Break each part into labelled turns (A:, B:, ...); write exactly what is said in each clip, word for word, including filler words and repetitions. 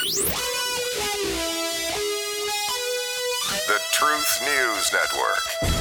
A: The Truth News Network.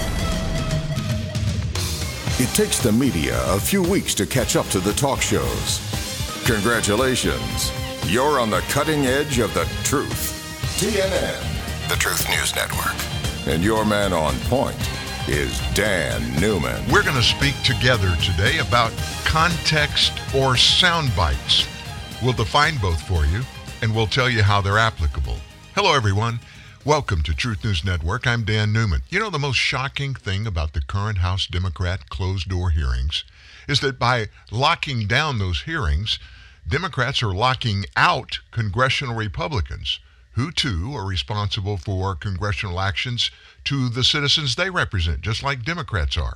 B: It takes the media a few weeks to catch up to the talk shows. Congratulations. You're on the cutting edge of the truth. T N N, the Truth News Network. And your man on point is Dan Newman.
C: We're going to speak together today about context or sound bites. We'll define both for you, and we'll tell you how they're applicable. Hello, everyone. Welcome to Truth News Network. I'm Dan Newman. You know, the most shocking thing about the current House Democrat closed-door hearings is that by locking down those hearings, Democrats are locking out congressional Republicans, who, too, are responsible for congressional actions to the citizens they represent, just like Democrats are.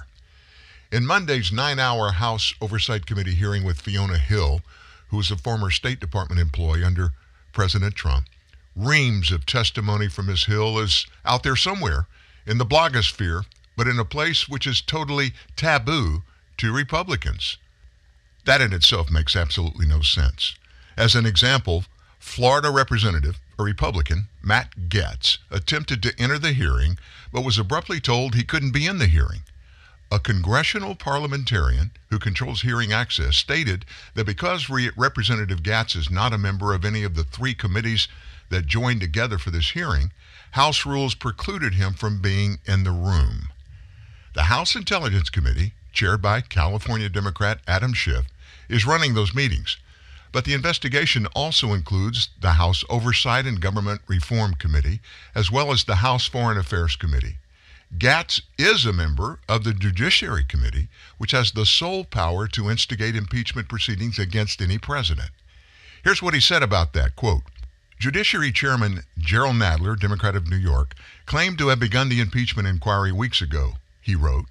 C: In Monday's nine-hour House Oversight Committee hearing with Fiona Hill, who was a former State Department employee under President Trump, reams of testimony from Miz Hill is out there somewhere in the blogosphere, but in a place which is totally taboo to Republicans. That in itself makes absolutely no sense. As an example, Florida Representative, a Republican, Matt Gaetz, attempted to enter the hearing, but was abruptly told he couldn't be in the hearing. A congressional parliamentarian who controls hearing access stated that because Re- Representative Gaetz is not a member of any of the three committees that joined together for this hearing, House rules precluded him from being in the room. The House Intelligence Committee, chaired by California Democrat Adam Schiff, is running those meetings. But the investigation also includes the House Oversight and Government Reform Committee, as well as the House Foreign Affairs Committee. Gaetz is a member of the Judiciary Committee, which has the sole power to instigate impeachment proceedings against any president. Here's what he said about that, quote, Judiciary Chairman Jerrold Nadler, Democrat of New York, claimed to have begun the impeachment inquiry weeks ago, he wrote.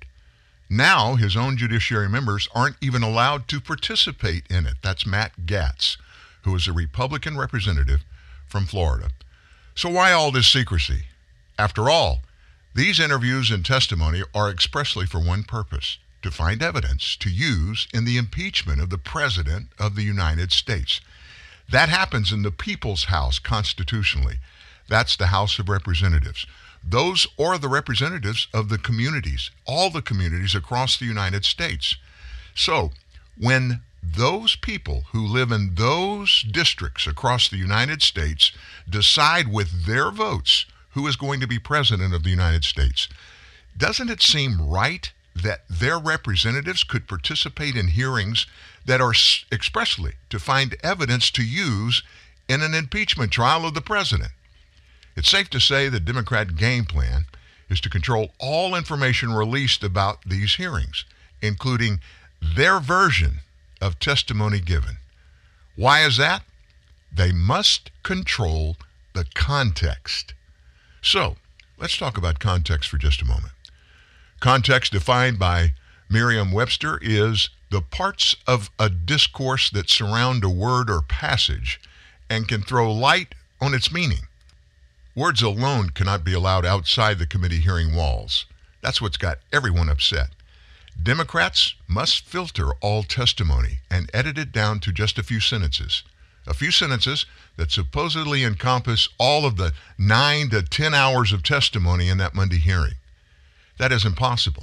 C: Now his own judiciary members aren't even allowed to participate in it. That's Matt Gaetz, who is a Republican representative from Florida. So why all this secrecy? After all, these interviews and testimony are expressly for one purpose, to find evidence to use in the impeachment of the President of the United States. That happens in the People's House constitutionally. That's the House of Representatives. Those are the representatives of the communities, all the communities across the United States. So when those people who live in those districts across the United States decide with their votes who is going to be president of the United States, doesn't it seem right that their representatives could participate in hearings that are expressly to find evidence to use in an impeachment trial of the president? It's safe to say the Democrat game plan is to control all information released about these hearings, including their version of testimony given. Why is that? They must control the context. So, let's talk about context for just a moment. Context defined by Merriam-Webster is the parts of a discourse that surround a word or passage and can throw light on its meaning. Words alone cannot be allowed outside the committee hearing walls. That's what's got everyone upset. Democrats must filter all testimony and edit it down to just a few sentences. A few sentences that supposedly encompass all of the nine to ten hours of testimony in that Monday hearing. That is impossible.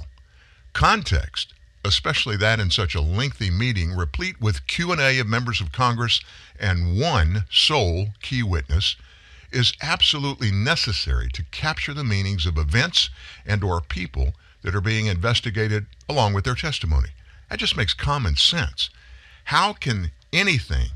C: Context, especially that in such a lengthy meeting replete with Q and A of members of Congress and one sole key witness, is absolutely necessary to capture the meanings of events and or people that are being investigated along with their testimony. That just makes common sense. How can anything,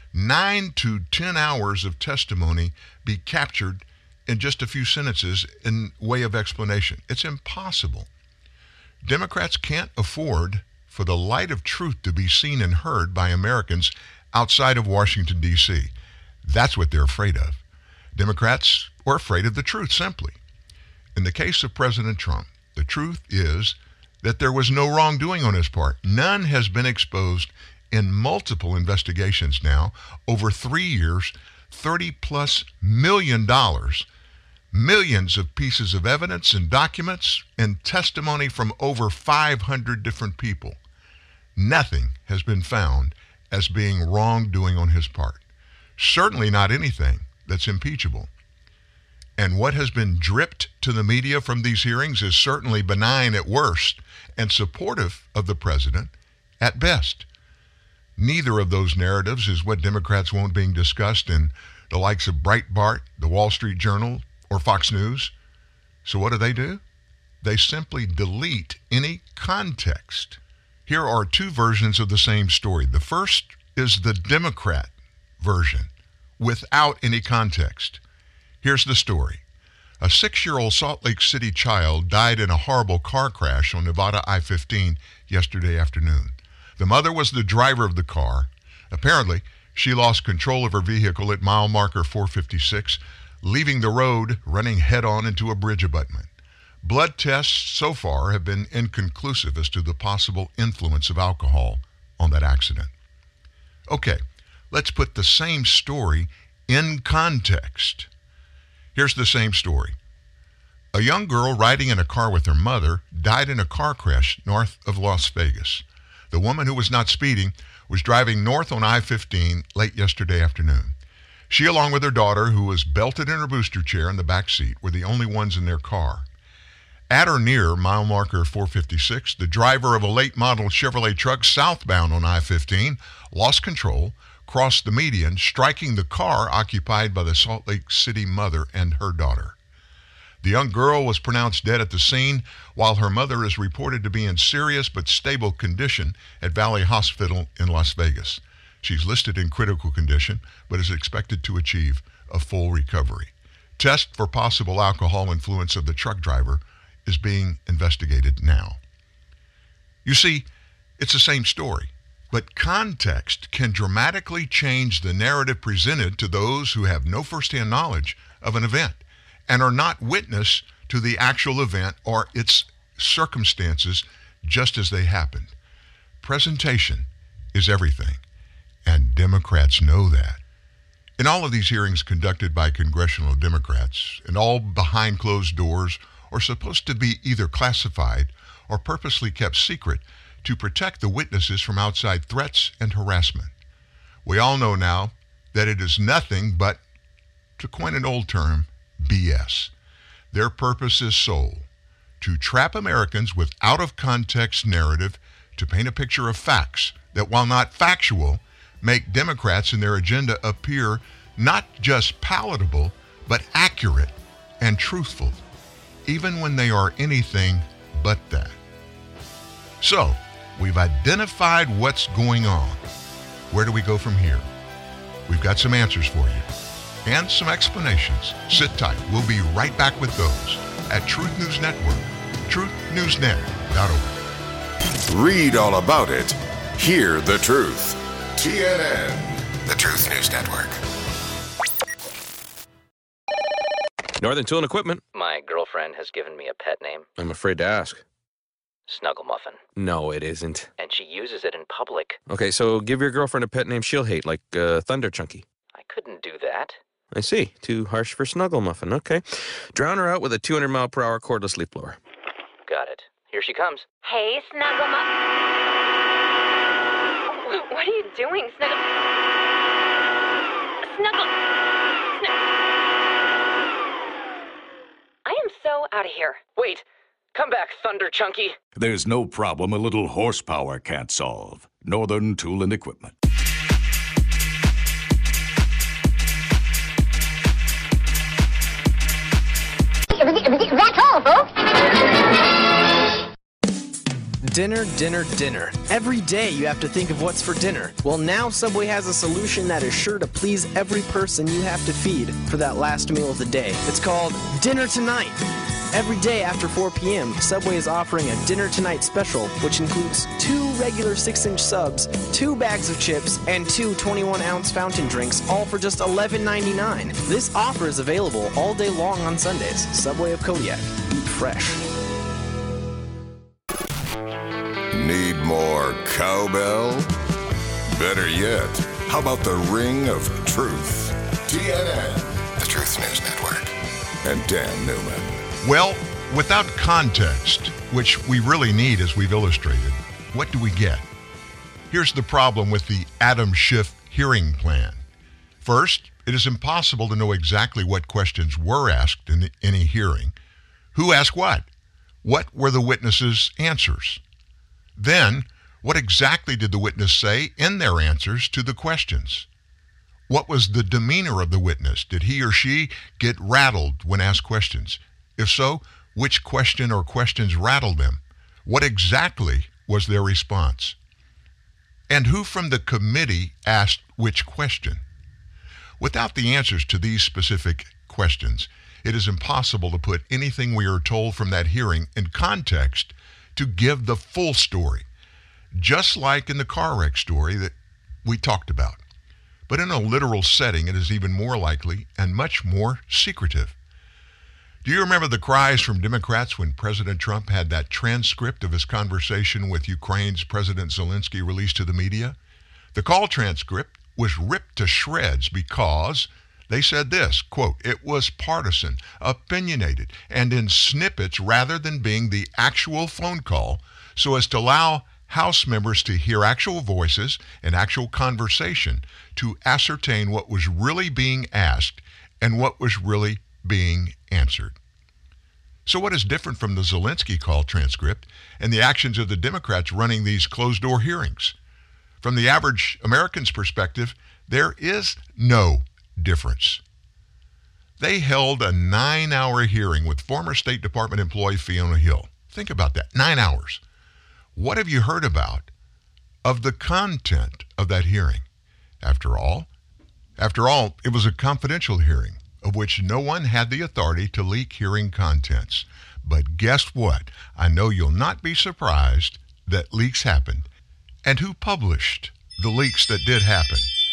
C: nine to ten hours of testimony, be captured in just a few sentences in way of explanation? It's impossible. Democrats can't afford for the light of truth to be seen and heard by Americans outside of Washington, D C. That's what they're afraid of. Democrats are afraid of the truth, simply. In the case of President Trump, the truth is that there was no wrongdoing on his part. None has been exposed in multiple investigations now, over three years, thirty plus million dollars, millions of pieces of evidence and documents, and testimony from over five hundred different people. Nothing has been found as being wrongdoing on his part. Certainly not anything that's impeachable. And what has been dripped to the media from these hearings is certainly benign at worst and supportive of the president at best. Neither of those narratives is what Democrats want being discussed in the likes of Breitbart, the Wall Street Journal, or Fox News. So what do they do? They simply delete any context. Here are two versions of the same story. The first is the Democrat version without any context. Here's the story. A six-year-old Salt Lake City child died in a horrible car crash on Nevada I fifteen yesterday afternoon. The mother was the driver of the car. Apparently, she lost control of her vehicle at mile marker four fifty-six, leaving the road, running head-on into a bridge abutment. Blood tests so far have been inconclusive as to the possible influence of alcohol on that accident. Okay, let's put the same story in context. Here's the same story. A young girl riding in a car with her mother died in a car crash north of Las Vegas. The woman, who was not speeding, was driving north on I fifteen late yesterday afternoon. She, along with her daughter, who was belted in her booster chair in the back seat, were the only ones in their car. At or near mile marker four fifty-six, the driver of a late model Chevrolet truck southbound on I fifteen lost control, crossed the median, striking the car occupied by the Salt Lake City mother and her daughter. The young girl was pronounced dead at the scene, while her mother is reported to be in serious but stable condition at Valley Hospital in Las Vegas. She's listed in critical condition, but is expected to achieve a full recovery. Test for possible alcohol influence of the truck driver is being investigated now. You see, it's the same story, but context can dramatically change the narrative presented to those who have no firsthand knowledge of an event and are not witness to the actual event or its circumstances just as they happened. Presentation is everything, and Democrats know that. In all of these hearings conducted by congressional Democrats, and all behind closed doors, are supposed to be either classified or purposely kept secret to protect the witnesses from outside threats and harassment. We all know now that it is nothing but, to coin an old term, B S. Their purpose is sole: to trap Americans with out-of-context narrative, to paint a picture of facts that, while not factual, make Democrats and their agenda appear not just palatable, but accurate and truthful, even when they are anything but that. So, we've identified what's going on. Where do we go from here? We've got some answers for you and some explanations. Sit tight. We'll be right back with those at Truth News Network, truth news net dot org.
B: Read all about it. Hear the truth. T N N, the Truth News Network.
D: Northern Tool and Equipment.
E: My girlfriend has given me a pet name.
D: I'm afraid to ask.
E: Snuggle Muffin.
D: No, it isn't.
E: And she uses it in public.
D: Okay, so give your girlfriend a pet name she'll hate, like uh, Thunder Chunky.
E: I couldn't do that.
D: I see. Too harsh for Snuggle Muffin. Okay. Drown her out with a two hundred mile per hour cordless leaf blower.
E: Got it. Here she comes.
F: Hey, Snuggle Muffin. What are you doing, Snuggle? Snuggle. Snuggle. I am so out of here.
E: Wait. Come back, Thunder Chunky.
G: There's no problem a little horsepower can't solve. Northern Tool and Equipment.
F: That's all, folks.
H: Dinner, dinner, dinner. Every day you have to think of what's for dinner. Well, now Subway has a solution that is sure to please every person you have to feed for that last meal of the day. It's called Dinner Tonight. Every day after four p.m., Subway is offering a Dinner Tonight special, which includes two regular six inch subs, two bags of chips, and two twenty-one ounce fountain drinks, all for just eleven ninety-nine. This offer is available all day long on Sundays. Subway of Kodiak. Eat fresh.
B: Need more cowbell? Better yet, how about the Ring of Truth? T N N, the Truth News Network, and Dan Newman.
C: Well, without context, which we really need as we've illustrated, what do we get? Here's the problem with the Adam Schiff hearing plan. First, It is impossible to know exactly what questions were asked in any hearing. Who asked what? What were the witnesses' answers? Then, what exactly did the witness say in their answers to the questions? What was the demeanor of the witness? Did he or she get rattled when asked questions? If so, which question or questions rattled them? What exactly was their response? And who from the committee asked which question? Without the answers to these specific questions, it is impossible to put anything we are told from that hearing in context to give the full story, just like in the car wreck story that we talked about. But in a literal setting, it is even more likely and much more secretive. Do you remember the cries from Democrats when President Trump had that transcript of his conversation with Ukraine's President Zelensky released to the media? The call transcript was ripped to shreds because they said this, quote, "It was partisan, opinionated, and in snippets rather than being the actual phone call, so as to allow House members to hear actual voices and actual conversation to ascertain what was really being asked and what was really being answered." So what is different from the Zelensky call transcript and the actions of the Democrats running these closed-door hearings? From the average American's perspective, there is no difference. They held a nine-hour hearing with former State Department employee Fiona Hill. Think about that, nine hours. What have you heard about of the content of that hearing? After all, after all, it was a confidential hearing of which no one had the authority to leak hearing contents. But guess what? I know you'll not be surprised that leaks happened. And who published the leaks that did happen?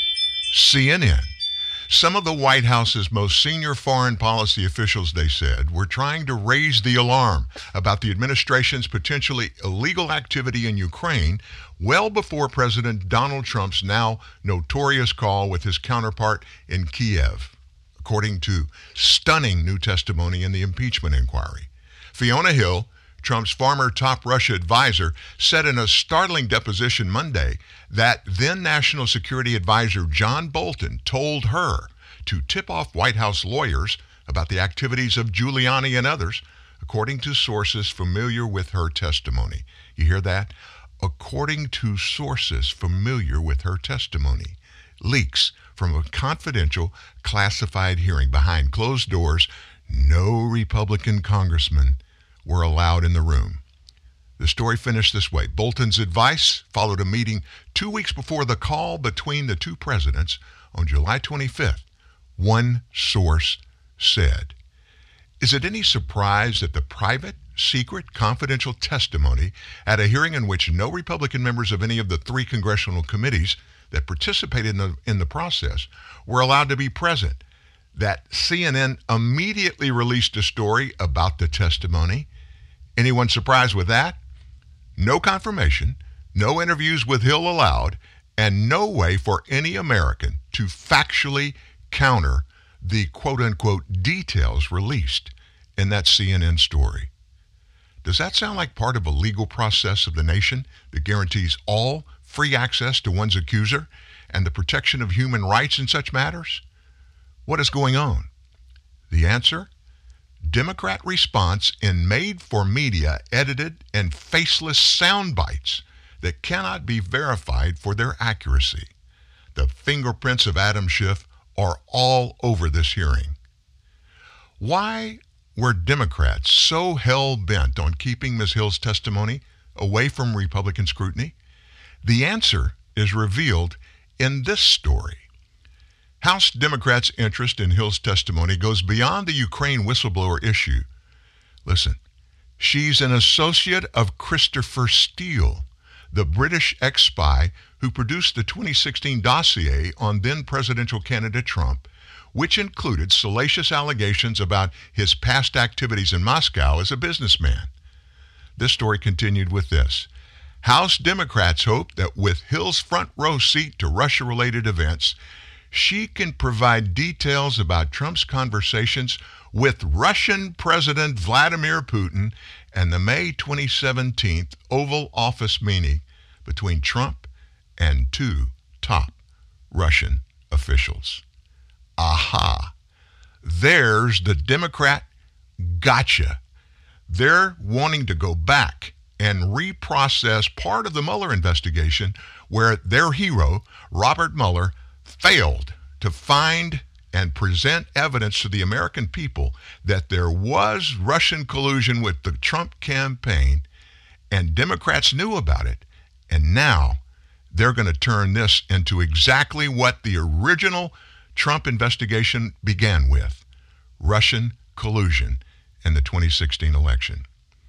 C: C N N. Some of the White House's most senior foreign policy officials, they said, were trying to raise the alarm about the administration's potentially illegal activity in Ukraine well before President Donald Trump's now notorious call with his counterpart in Kiev, according to stunning new testimony in the impeachment inquiry. Fiona Hill, Trump's former top Russia advisor, said in a startling deposition Monday that then National Security Advisor John Bolton told her to tip off White House lawyers about the activities of Giuliani and others, according to sources familiar with her testimony. You hear that? According to sources familiar with her testimony. Leaks from a confidential, classified hearing behind closed doors. No Republican congressman were allowed in the room. The story finished this way. Bolton's advice followed a meeting two weeks before the call between the two presidents on July twenty-fifth. One source said. Is it any surprise that the private, secret, confidential testimony at a hearing in which no Republican members of any of the three congressional committees that participated in the, in the process were allowed to be present, that C N N immediately released a story about the testimony? Anyone surprised with that? No confirmation, no interviews with Hill allowed, and no way for any American to factually counter the quote-unquote details released in that C N N story. Does that sound like part of a legal process of the nation that guarantees all free access to one's accuser and the protection of human rights in such matters? What is going on? The answer? Democrat response in made-for-media, edited, and faceless sound bites that cannot be verified for their accuracy. The fingerprints of Adam Schiff are all over this hearing. Why were Democrats so hell-bent on keeping Miz Hill's testimony away from Republican scrutiny? The answer is revealed in this story. House Democrats' interest in Hill's testimony goes beyond the Ukraine whistleblower issue. Listen, she's an associate of Christopher Steele, the British ex-spy who produced the twenty sixteen dossier on then-presidential candidate Trump, which included salacious allegations about his past activities in Moscow as a businessman. This story continued with this. House Democrats hope that with Hill's front row seat to Russia-related events, she can provide details about Trump's conversations with Russian President Vladimir Putin and the May twenty seventeen Oval Office meeting between Trump and two top Russian officials. Aha. There's the Democrat gotcha. They're wanting to go back and reprocess part of the Mueller investigation where their hero, Robert Mueller, failed to find and present evidence to the American people that there was Russian collusion with the Trump campaign, and Democrats knew about it. And now they're going to turn this into exactly what the original Trump investigation began with, Russian collusion in the twenty sixteen election.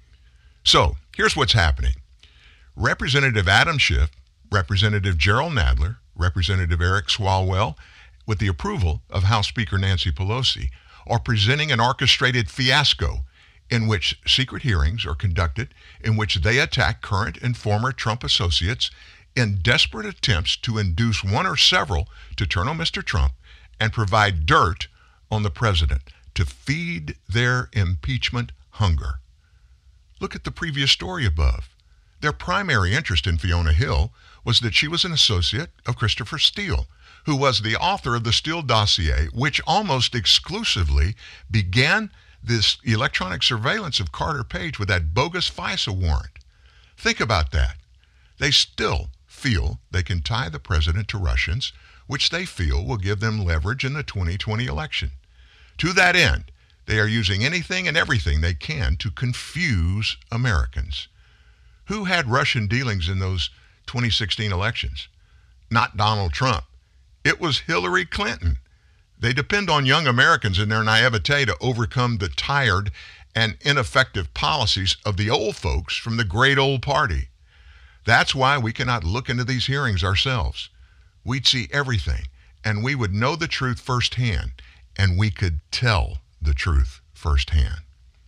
C: So here's what's happening. Representative Adam Schiff, Representative Gerald Nadler, Representative Eric Swalwell, with the approval of House Speaker Nancy Pelosi, are presenting an orchestrated fiasco in which secret hearings are conducted, in which they attack current and former Trump associates in desperate attempts to induce one or several to turn on Mister Trump and provide dirt on the president to feed their impeachment hunger. Look at the previous story above. Their primary interest in Fiona Hill was that she was an associate of Christopher Steele, who was the author of the Steele dossier, which almost exclusively began this electronic surveillance of Carter Page with that bogus FISA warrant. Think about that. They still feel they can tie the president to Russians, which they feel will give them leverage in the twenty twenty election. To that end, they are using anything and everything they can to confuse Americans. Who had Russian dealings in those twenty sixteen elections? Not Donald Trump. It was Hillary Clinton. They depend on young Americans in their naivete to overcome the tired and ineffective policies of the old folks from the great old party. That's why we cannot look into these hearings ourselves. We'd see everything, and we would know the truth firsthand, and we could tell the truth firsthand.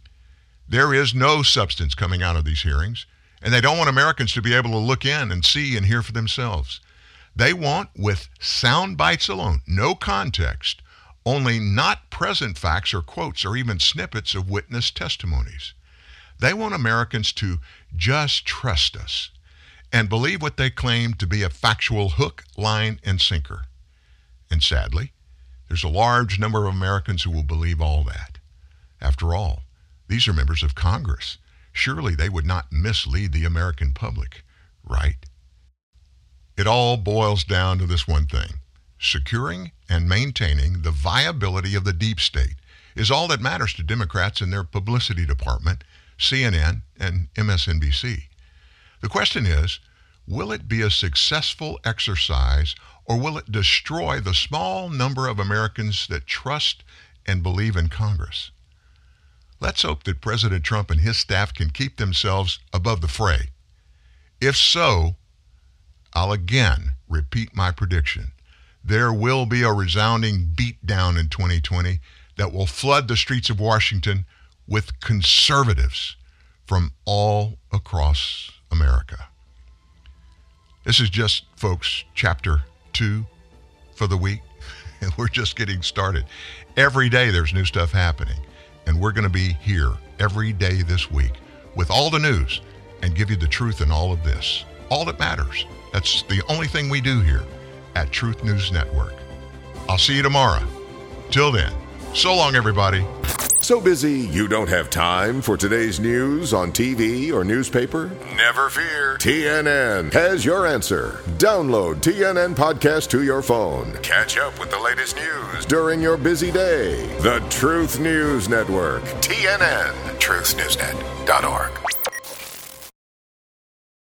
C: There is no substance coming out of these hearings, and they don't want Americans to be able to look in and see and hear for themselves. They want, with sound bites alone, no context, only not present facts or quotes or even snippets of witness testimonies. They want Americans to just trust us and believe what they claim to be a factual hook, line, and sinker. And sadly, there's a large number of Americans who will believe all that. After all, these are members of Congress. Surely they would not mislead the American public, right? It all boils down to this one thing. Securing and maintaining the viability of the deep state is all that matters to Democrats in their publicity department, C N N and M S N B C. The question is, will it be a successful exercise, or will it destroy the small number of Americans that trust and believe in Congress? Let's hope that President Trump and his staff can keep themselves above the fray. If so, I'll again repeat my prediction. There will be a resounding beatdown in twenty twenty that will flood the streets of Washington with conservatives from all across America. This is just, folks, chapter two for the week, and we're just getting started. Every day there's new stuff happening, and we're going to be here every day this week with all the news and give you the truth in all of this. All that matters. That's the only thing we do here at Truth News Network. I'll see you tomorrow. Till then, so long, everybody.
B: So busy you don't have time for today's news on T V or newspaper? Never fear. T N N has your answer. Download T N N Podcast to your phone. Catch up with the latest news during your busy day. The Truth News Network. T N N. truth news net dot org.